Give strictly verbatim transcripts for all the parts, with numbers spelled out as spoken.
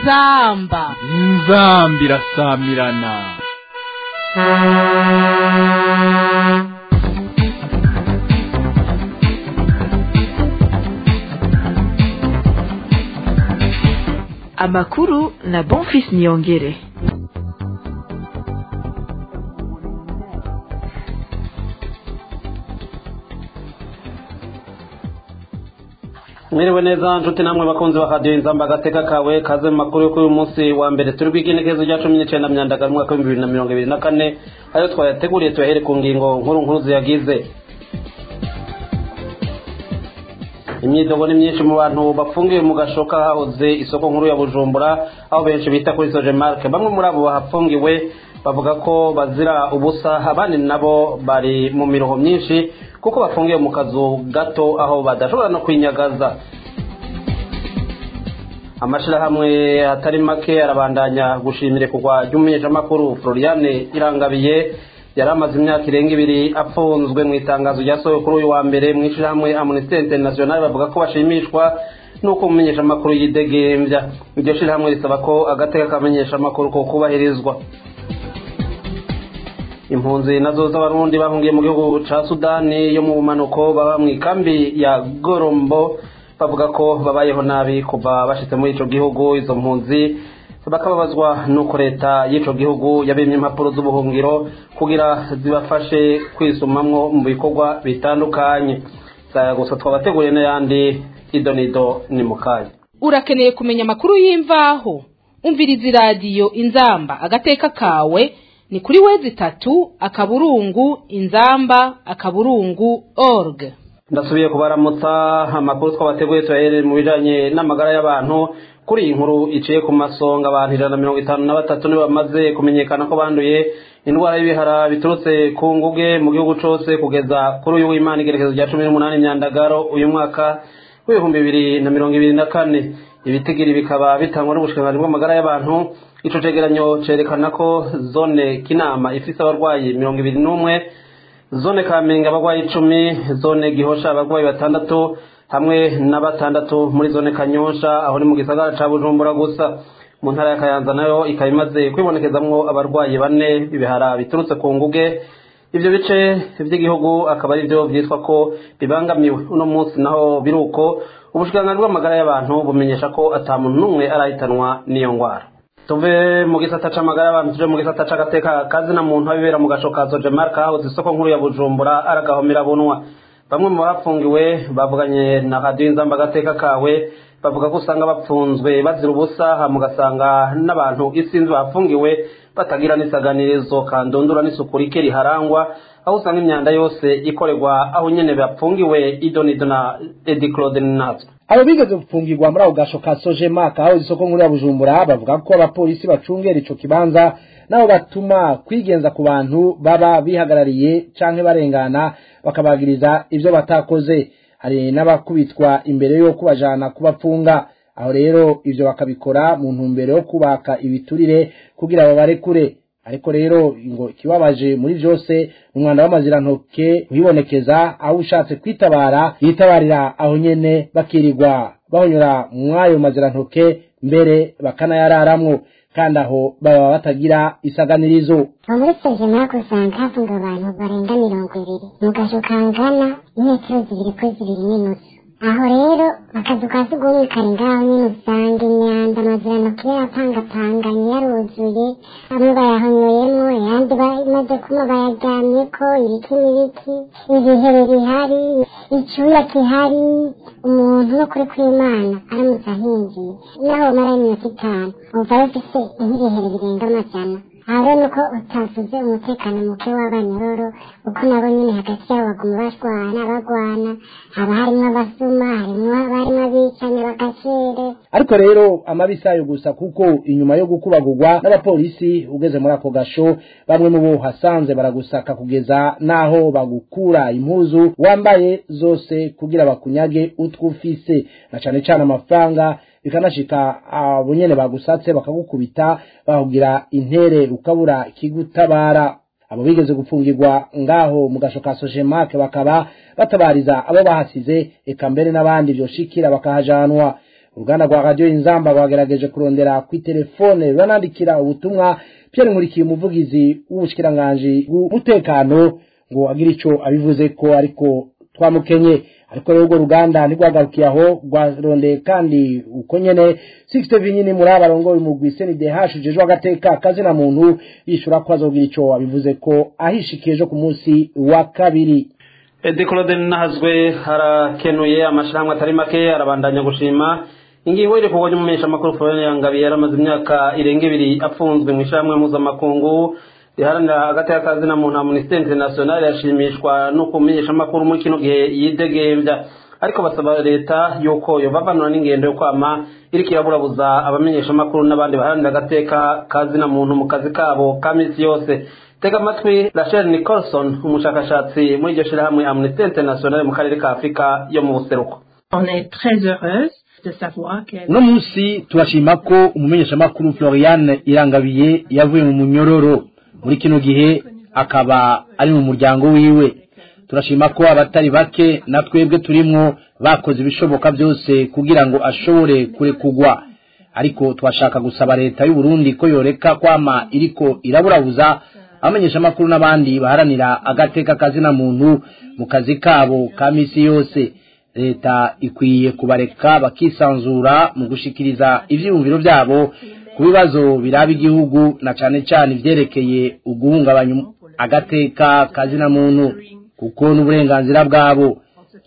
inzamba inzamba irasamirana. Amakuru na Bonfils Niyongere. Mwiriwe neza nshuti namwe bakunzi ba Radio Inzamba gateka kawe kaze mu makuru yo kuri uyu munsi wa mbere turi bw'igenekerezo rya cumi n'icenda myandagaro mu mwaka wa bibiri na mirongo ibiri na kane ayo twayateguriye tuyahere ku ngingo nkuru nkuru ziyagize. Imyidogo ni myinshi mu bantu bafungiwe mu gashoka hahoze isoko nkuru ya Bujumbura aho benshi bita kuri Sojemark. Bamwe muri abo bahafungiwe bavuga ko bazira ubusa, abandi nabo bari mu miroho myinshi kuko bafungiwe mu kazu gato aho badashobora no kwinyagaza. Amashirahamwe atari make arabandanya gushimira kugwa ry'umumenyeshamakuru Floriane Irangabiye yari amaze imyaka irenga ibiri apfunzwe. Mu itangazo ryasohowe kuri uyu wa mbere mu ishirahamwe Amnesty International bavuga ko bashimishwa nuko umumenyeshamakuru yidegembya. Iryo shirahamwe risaba ko agateka kamenyeshamakuru ko kubahirizwa. Impunzi nazo z'abarundi bahungiye mu gihugu ca Sudani yo mu bumanuko baba mu ikambi ya Gorombo bavuga ko babayeho nabi kuva bashitse muri ico gihugu. Izo mpunzi bakababazwa nuko leta y'ico gihugu yabimye impapuro z'ubuhungiro kugira zibafashe kwisumamwo mu bikorwa bitandukanye. Saya gusa twabateguriye n'ayandi idonido ni mukaye. Urakeneye kumenya amakuru y'imvaho? Umviriza radio Inzamba agateka kawe ni kuri wezi tatu akaburungu inzamba akaburungu org. Ndasubiye kubaramutsa. Amakuru twabateguye tuyahere mu bijanye n'amagara y'abantu. Kuri iyi nkuru iciye ku masonga abantu ijana na mirongo itanu na batatu nibo bamaze kumenyekana ko banduye indwara y'ibihara biturutse ku nguge mu gihugu cose kugeza kuri uyu w'Imana igerekezo rya cumi n'umunani myandagaro uyu mwaka w'ibihumbi bibiri na mirongo ibiri na kane. Ibitigiri bikaba bitangwa n'ubushikiranganji bw'amagara y'abantu. Ico cegeranyo cerekana ko zone Kinama ifise abarwayi mirongo ibiri n'umwe, zone Kamenge abarwayi icumi, zone Gihosha abarwayi batandatu hamwe na batandatu muri zone Kanyosha aho ni mu gisagara ca Bujumbura gusa. Mu ntara ya Kayanza nayo ikaba imaze kwibonekezamwo abarwayi bane bibihara biturutse ku nguge. Ivyo bice vy'igihugu akaba ari byo vyitwa ko bibangamiwe. Uno munsi naho biruko ubushikiranganji bw'amagara y'abantu bumenyesha ko ata muntu n'umwe arahitanwa n'iyo ngwara. Tuve mu gisata c'amagara y'abantu tuje mu gisata c'agateka kazi na muntu abibera mu gashoka Sojemark aho isoko nkuru ya Bujumbura aragahomera bunwa. Bamwe mu bafungiwe bavuganye na Radio Inzamba agateka kawe bavuga ko usanga bapfunzwe bazira ubusa, mugasanga n'abantu isinzi bafungiwe batagira n'isaganirizo kandondura n'isuku rike riharangwa, aho usanga imyanda yose ikorerwa aho nyene bapfungiwe. Idonido na Edi Claude Nazo. Abo bigeze gupfungirwa muri ako gasho ka Sojemark aho isoko nkuru ya Bujumbura bavuga ko abapolisi bacungera ico kibanza nabo batuma kwigenza ku bantu baba bihagarariye canke barengana bakabagiriza ivyo batakoze. Hari n'abakubitwa imbere yo kubajana kubapfunga, aho rero ivyo bakabikora mu ntumbero yo kubaka ibiturire kugira babarekure. Ariko rero ngo kibabaje muri byose umwanda w'amazirantoke wibonekeza aho ushatse kwitabara yitabarira aho nyene bakirirwa bahonyora mwayo mazirantoke mbere bakanayararamwo kandi aho baba batagira isaganirizo. Muri Sojemark usanga hafunga abantu barenga mirongo ibiri mu gasho kangana imetero zibiri kuri zibiri n'inusu. Aho rero akazu ka sugumwe kari ngaho nyene usanga imyanda amazirantoke yapangatanganye yaruzuye, bamwe bayahonyoyemwo ayandi bamaze kuma bayaryamyeko, ibiki n'ibiki, ibihere bihari, icumba kihari. Umuntu no kuri kw'Imana aramutse ahinjiye naho mara iminota itanu uva bafise ibihere birenga amajana. Aho nuko utasuze umutekano muke w'abanyororo uko nabo nyene hagati yabo baguma bashwana bagwana, haba harimwo abasuma, harimwo abarimwo abicanye bagacere. Ariko rero amabisayo gusa kuko inyuma yo gukubagurwa n'abapolisi ugeze muri ako gasho bamwe mu bo hasanze baragusaka kugeza naho bagukura impuzu wambaye zose kugira bakunyage utwufise na cane cane amafaranga, bikanashika abo nyene bagusatse bakagukubita bahugira intere ukabura kigutabara. Abo bigeze gupfungirwa ngaho mu gasho ka Sojemark bakaba batabariza abo bahasize eka mbere n'abandi byoshikira bakahajanwa. uruganda rwa radio Inzamba rwagerageje kurondera ku telefone banandikira ubutumwa Pierre Nkurikiye umuvugizi w'ubushikiranganje bw'umutekano ngo agira ico abivuze ko ariko twamukenye ariko rero urwo ruganda ntigwagarukiye aho rwarondeye kandi uko nyene sixte vinyini muri abarongoye mu gwiseni de hashujejwe agateka kazi na muntu yishura ko azogira ico abivuze ko ahishikiye ejo ku munsi wa kabiri. Decolode nahazwe harakenuye amashirahamwe atari make arabandanya gushima ingingo iri kugwa y'umumenyesha makuru Florian Yangabiye yaramaze imyaka irenga ibiri apfunzwe mu ishamwe mpuzamakungu riharanira agateka kazi na muntu Amnesty International yashimishwa no kumenyesha makuru muri kino gihe yidegembya ariko basaba leta yuko yobavanura n'ingendo yo kwama iriko iraburabuza abamenyesha makuru n'abandi baharanira agateka kazi na muntu mu kazi kabo kamisi yose. Tega matwi Rachel Nicholson umushakashatsi muri iryo shirahamwe Amnesty International mu karere ka Afrika yo mu buseruko. On est très heureuse de savoir que no musi turashima ko umumenyesha makuru Florian Irangabiye yavuye mu munyororo muri kino gihe akaba ari mu muryango wiwe. Turashima ko abatari bake na twebwe turimwo bakoze ibishoboka byose kugira ngo ashobore kurekugwa, ariko twashaka gusaba leta y'u Burundi ko yoreka kwama iriko iraburabuza amenyesha makuru n'abandi baharanira agateka kazi na muntu mu kazi kabo kamisi yose. Leta ikwiye kubareka bakisanzura mu gushikiriza ivyiyumviro byabo ku bibazo biraba igihugu na cane cane ivyerekeye uguhungabanya agateka kazi na muntu kuko n'uburenganzira bwabo.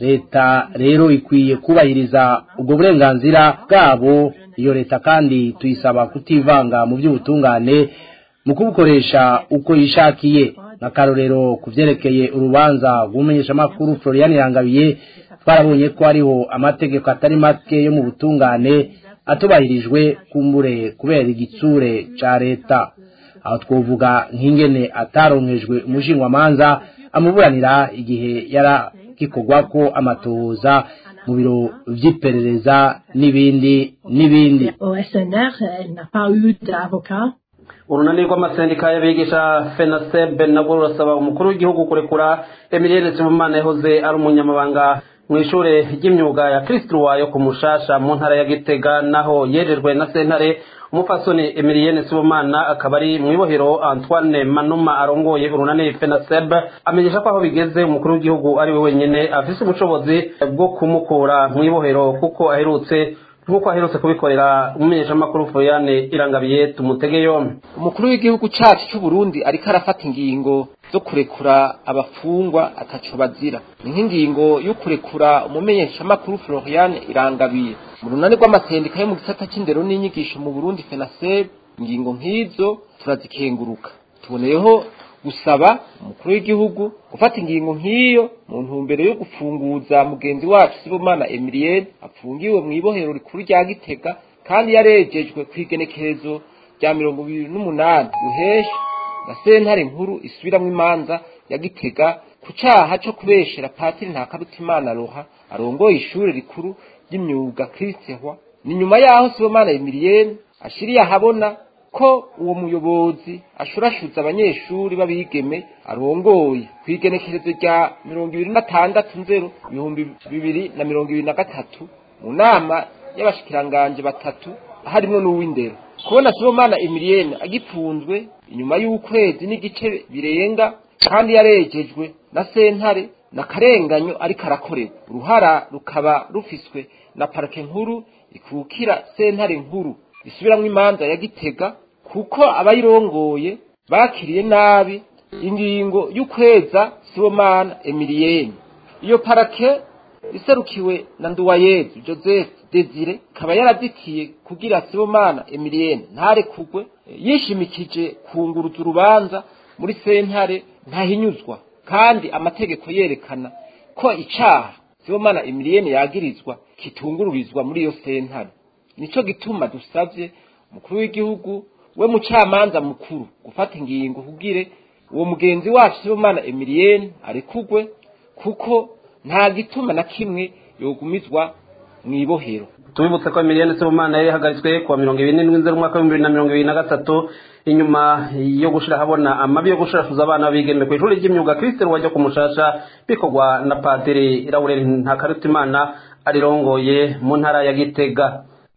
Leta rero ikwiye kubahiriza ubwo burenganzira bwabo. Iyo leta kandi tuyisaba kutivanga mu by'ubutungane mu kubukoresha uko yishakiye. Nakarorero kuvyerekeye urubanza rw'umumenyesha makuru Florian Yangabiye twarabonye ko ariho amategeko atari make yo mu butungane atubahirijwe kumbure kubera igitsure ca leta. Aho twovuga nk'ingene ataronkejwe umushingwa manza amuburanira igihe yara kikogwako amatohoza mu biro vy'iperereza n'ibindi n'ibindi. au S N R, elle n'a pas eu d'avocat. Urunani rw'amasendika y'abigisha FENASEB nabwo rurasaba umukuru w'igihugu kurekura Emilienne Nsibimana yahoze ari umunyamabanga mu ishure ry'imyuga ya Kristo yo kumushasha mu ntara ya Gitega, naho yejejwe na sentare. Umupfasoni Emilienne Nsibimana akaba ari mu ibohero. Antoine Manuma arongoye urunani FENASEB amenyesha ko aho bigeze umukuru w'igihugu ari we wenyene afise ubushobozi bwo kumukura mu ibohero kuko aherutse nkuko aherutse kubikorera umumenyesha makuru Florian Irangabiye. Tumutege yombi. Umukuru w'igihugu cyacu cy'u Burundi ariko arafata ingingo zo kurekura abafungwa ataco bazira. Ni nk'ingingo yo kurekura umumenyesha makuru Florian Irangabiye mu runani rw'amasendika yo mu gisata c'indero n'inyigisho mu Burundi FENASEB. Ingingo nk'izo turazikenguruka. Tuboneyeho gusaba umukuru w'igihugu gufata ingingo nk'iyo mu ntumbero yo gufunguza mugenzi wacu Nsibimana Emilienne afungiwe mu ibohero rikuru rya Gitega kandi yarejejwe kwigenekerezo rya mirongo ibiri n'umunani ruhesha na sentare nkuru isubiramwo imanza ya Gitega ku caha co kubeshera Patiri Ntakarutimana Roha arongoye ishure rikuru ry'imyuga Kristo. Ni nyuma yaho Nsibimana Emilienne ashiriye ahabona ko uwo muyobozi ashurashuza abanyeshuri babigeme arongoye kwigenekerezo rya mirongo ibiri na gatandatu nzero ibihumbi bibiri na mirongo ibiri na gatatu mu nama y'abashikiranganje batatu harimo n'uw'indero. Kubona Nsibimana Emilienne agipfunzwe inyuma y'ukwezi n'igice birenga kandi yarejejwe na sentare na karenganyo ariko arakorerwa, uruhara rukaba rufiswe na parke nkuru ikukira sentare nkuru isubiramwo imanza ya Gitega kuko abayirongoye bakiriye nabi ingingo y'ukweza Nsibimana Emilienne. Iyo parake iserukiwe na Nduwayezu Joseph Desire kaba yarazitiye kugira Nsibimana Emilienne ntarekugwe, yishimikije kunguruza urubanza muri sentare ntahinyuzwa kandi amategeko yerekana ko icaha Nsibimana Emilienne yagirizwa kitungururizwa muri iyo sentare. Nico gituma dusavye umukuru w'igihugu we mucamanza mukuru gufata ingingo kugire uwo mugenzi wacu Nsibimana Emilienne arekugwe kuko nta gituma na kimwe yogumizwa mwibohero. Tubibutse ko Emilienne Nsibimana yari hagaritswe kuwa mirongo ibiri n'indwi nzero umwaka w'ibihumbi bibiri na mirongo ibiri na gatatu inyuma yo gushira habona amabi yo gushirashuza abana bigeme ku ishuri ry'imyuga Kristo wajya kumushasha bikorwa na Padiri Laurent Ntakarutimana arirongoye mu ntara ya Gitega.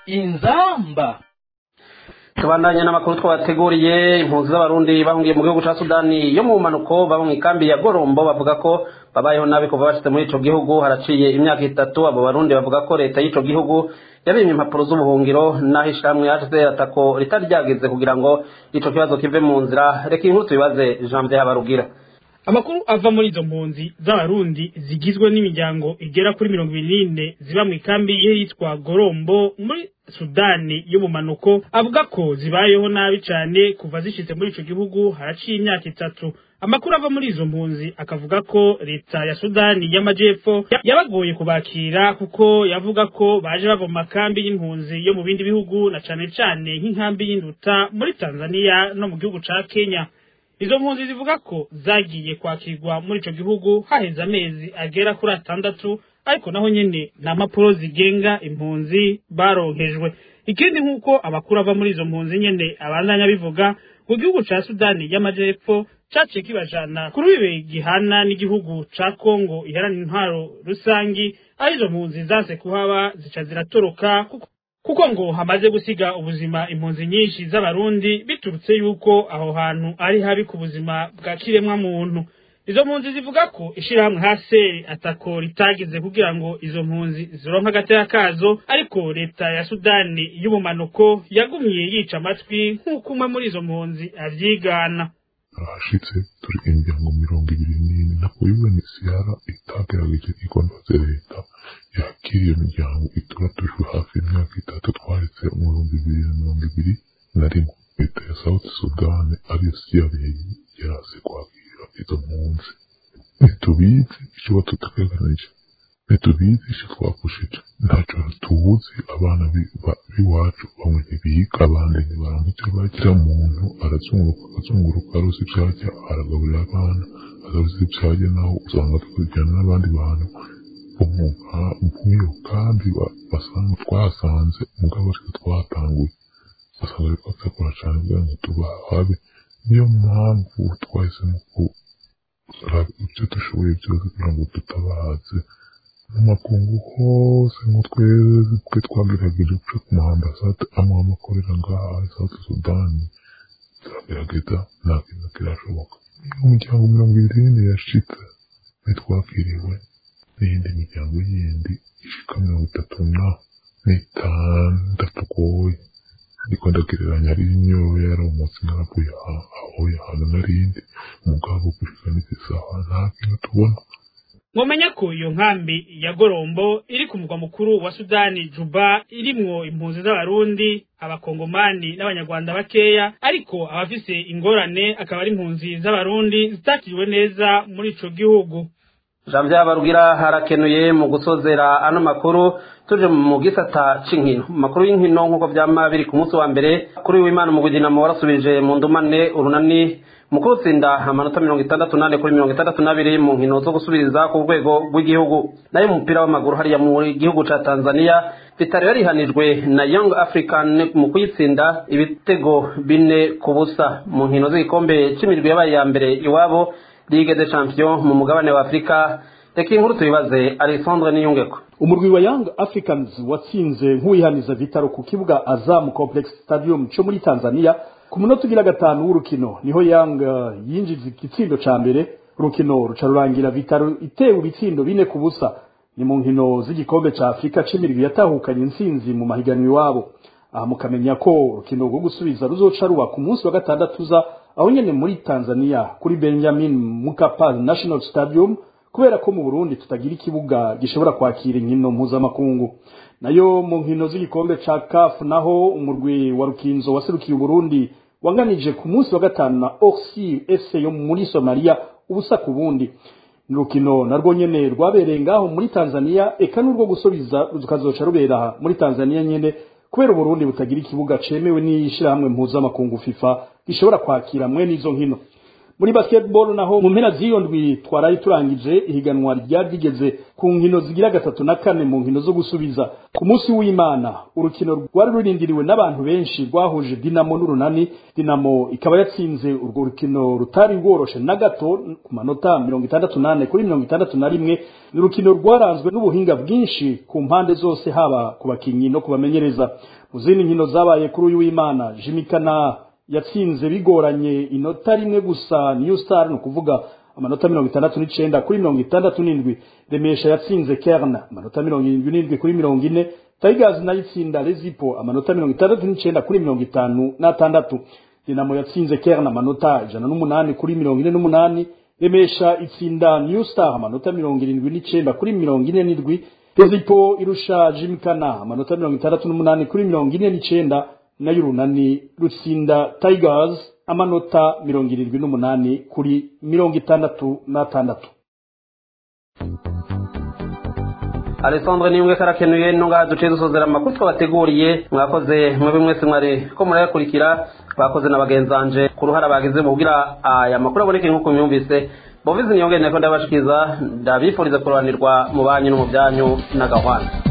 inzamba. Tubandanye n'amakuru twabateguriye. Impunzi z'abarundi bahungiye mu gihugu ca Sudani yo mu manuko baba mu ikambi ya Gorombo bavuga ko babayeho nabi kuva bashitse muri ico gihugu haraciye imyaka itatu. Abo barundi bavuga ko leta y'ico gihugu yabimye impapuro z'ubuhungiro naho ishamwe yaje atako ritari ryageze kugira ngo ico kibazo kive mu nzira. Reka inkuru tubibaze Janvier Habarugira. Amakuru ava muri izo mpunzi z'abarundi zigizwe n'imiryango igera kuri mirongo ibiri n'ine ziba mu ikambi yitwa Gorombo muri Sudani yo mu manuko avuga ko zibayeho nabi cyane kuva zishitse muri ico gihugu haraciye imyaka itatu. Amakuru ava muri izo mpunzi akavuga ko leta ya Sudani y'amajepfo yabagoye kubakira kuko yavuga ko baje bava mu makambi y'impunzi yo mu bindi bihugu na cane cane nk'inkambi y'Induta muri Tanzania no mu gihugu ca Kenya. Izo mpunzi zivuga ko zagiye kwakirwa muri ico gihugu haheze amezi agera kuri atandatu ariko naho nyene nta mpapuro zigenga impunzi baronkejwe. Ikindi nk'uko abakuru ava muri izo mpunzi nyene abandanya bivuga ku gihugu ca Sudani y'amajepfo caciye kibajana kuri bibe gihana n'igihugu ca Kongo iharanira intwaro rusangi ari izo mpunzi zase kuhaba zica ziratoroka kuko kuko ngo hamaze gusiga ubuzima impunzi nyinshi z'abarundi biturutse yuko aho hantu ari habi ku buzima bwa kiremwa muntu. Izo mpunzi zivuga ko ishirahamwe haseri atako ritagize kugira ngo izo mpunzi zironka agateka kazo ariko leta ya Sudani y'ubumanuko yagumye yica amatwi nk'uko umwe muri izo mpunzi avyigana. Arashitse turi imiryango mirongo ibiri n'ine nako yubanisiyara itagerageje ikondoze leta yakiriye imiryango ituratujwe hafi imyaka itatu twaretse mu bihumbi bibiri na mirongo ibiri na rimwe. Leta ya South Sudan ariyo siyabeye yarase kwakira izo mpunzi. Ntitubizi icyo batutegekanije, ntitubizi icyo twakushije, ntacyo tuzi. Abana b'iwacu bamwe ntibiga, abandi ntibaramutse bagira. Umuntu arazunguruka akazunguruka aruzi ivyarya aragaburira abana, aruzi ivyarya naho usanga tukujyana n'abandi bantu nk'iyo kambi basanga twasanze mugabo ariko twatanguye basanga ariko batakora cane kugira ngo tubahabe. Niyo mpamvu twahisemo kuraba ivyo dushoboye byose kugira ngo tutabaze mu makungu hose. Ngo twebwe twagerageje guca ku mahambasade amwe amakorera ngaha South Sudani, turagerageza nta kintu kirashoboka. Umuryango mirongo ibiri n'ine yashitse ntitwakiriwe n'iyindi miryango yindi ishika mirongo itatu na n'itandatu goye. Ndiko ndagereranya ari imyoyo yaramutse naravuye aho yahana narindi mugabo gushika n'isaha nta kintu tubona. Mwomenya ko iyo nkambi ya Gorombo iri ku mugwa mukuru wa Sudani Juba irimwo impunzi z'abarundi, abakongomani n'abanyarwanda bakeya, ariko abafise ingorane akaba ari impunzi z'abarundi zitakiriwe neza muri ico gihugu. Janvier Habarugira harakenuye mu gusozera ano makuru. Tuje mu gisata c'inkino. Makuru y'inkino nk'uko vyama biri ku munsi wa mbere kuri w'Imana mu Bugina warasubije mu ndumane urunani mu kutsinda amanota mirongo itandatu nane kuri mirongo itandatu n'abiri mu nkino zo gusubiriza ku rwego rw'igihugu. Nayo umupira w'amaguru hariya mu gihugu ca Tanzania Vitaro yarihanijwe na Young African mu kuyitsinda ibitego bine ku busa mu nkino z'igikombe c'imirwi yabaye ya mbere iwabo Ligue des Champions mu mugabane wa Afrika. Reka inkuru tubibaze Alexandre Niyungeko. Umurwi wa Young Africans watsinze nk'uwihaniza Vitaro ku kibuga Azam Complex Stadium cyo muri Tanzania ku munota ugira gatanu w'urukino niho Young uh, yinjiza igitsindo ca mbere. Urukino ruca rurangira Vitaro itewe ibitsindo bine ku busa. Ni mu nkino z'igikombe ca Afrika c'imirwi yatahukanye intsinzi mu mahiganwa iwabo. Aha mukamenya ko urukino rwo gusubiza ruzoca ruba ku munsi wa gatandatu za aho nyene muri Tanzania kuri Benjamin Mkapa National Stadium, kubera ko mu Burundi tutagira ikibuga gishobora kwakira inkino mpuzamakungu. Nayo mu nkino z'igikombe ca C A F naho umurwi wa Rukinzo waserukiye Burundi wanganije ku munsi wa gatanu na Orsi F C yo muri Somalia ubusa ku bundi. Nurukino narwo nyene rwabereye ngaho muri Tanzania, eka n'urwo gusubiza rukazoca rubera muri Tanzania nyene kubera Burundi butagira ikibuga cemewe n'ishirahamwe mpuzamakungu FIFA gishobora kwakira mwe n'izo nkino. muri basketball naho mu mpera z'iyo ndwi twaraye turangije ihiganwa ryari rigeze ku nkino zigira gatatu na kane mu nkino zo gusubiza ku munsi w'Imana urukino rwari rurindiriwe n'abantu benshi rwahuje Dinamo n'Urunani. Dinamo ikaba yatsinze urwo rukino rutari rworoshe na gato ku manota mirongo itandatu nane kuri mirongo itandatu na rimwe. Ni urukino rwaranzwe n'ubuhinga bwinshi ku mpande zose haba ku bakinyi no kubamenyereza. Mu zindi nkino zabaye kuri uyu w'Imana Jimikana yatsinze bigoranye inota rimwe gusa New Star, no kuvuga amanota mirongo itandatu n'icenda kuri mirongo itandatu n'indwi. Remesha yatsinze Kerna amanota mirongo irindwi n'indwi kuri mirongo ine. Tigers nayo itsinda Lezipo amanota mirongo itandatu n'icenda kuri mirongo itanu n'atandatu. Dinamo yatsinze Kerna amanota ijana n'umunani kuri mirongo ine n'umunani. Remesha itsinda New Star amanota mirongo irindwi n'icenda kuri mirongo ine n'indwi. Lezipo irusha Jimkana amanota mirongo itandatu n'umunani kuri mirongo ine n'icenda. Na Urunani rutsinda Tigers amanota mirongo irindwi n'umunani kuri mirongo itandatu n'atandatu. Alessandre Niyungwe karakenuye nunga duce dusozera amakuru twabateguriye. Mwakoze mwebwe mwese mwari ko murayakurikira, bakoze n'abagenzanje ku ruhara bagize mu kugira aya makuru aboneke nk'uko myumvise. Bovizi Niyongere nako ndabashikiza ndabifuriza kuranirwa mu banyu no mu byanyu n'agahwana.